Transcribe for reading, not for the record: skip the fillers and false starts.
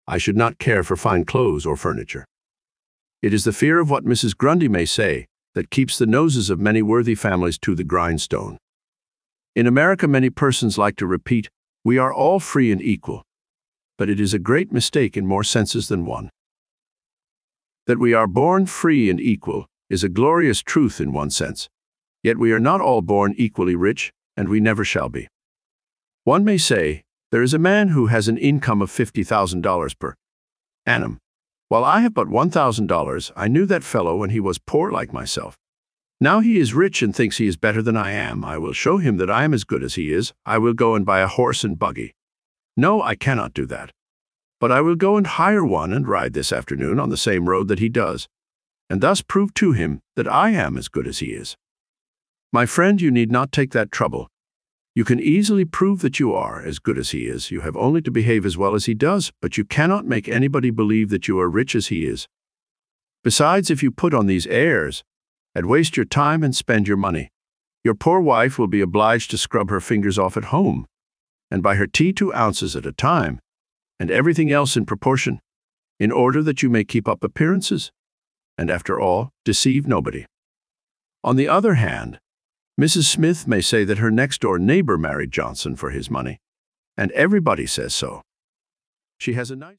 I should not care for fine clothes or furniture. It is the fear of what Mrs. Grundy may say that keeps the noses of many worthy families to the grindstone. In America, many persons like to repeat, "We are all free and equal," but it is a great mistake in more senses than one. That we are born free and equal is a glorious truth in one sense, yet we are not all born equally rich, and we never shall be. One may say, there is a man who has an income of $50,000 per annum. While I have but $1,000, I knew that fellow when he was poor like myself. Now he is rich and thinks he is better than I am. I will show him that I am as good as he is. I will go and buy a horse and buggy. No, I cannot do that. But I will go and hire one and ride this afternoon on the same road that he does, and thus prove to him that I am as good as he is. My friend, you need not take that trouble. You can easily prove that you are as good as he is. You have only to behave as well as he does, but you cannot make anybody believe that you are rich as he is. Besides, if you put on these airs, and waste your time and spend your money, your poor wife will be obliged to scrub her fingers off at home, and buy her tea 2 ounces at a time, and everything else in proportion, in order that you may keep up appearances, and after all, deceive nobody. On the other hand, Mrs. Smith may say that her next-door neighbor married Johnson for his money, and everybody says so. She has a nice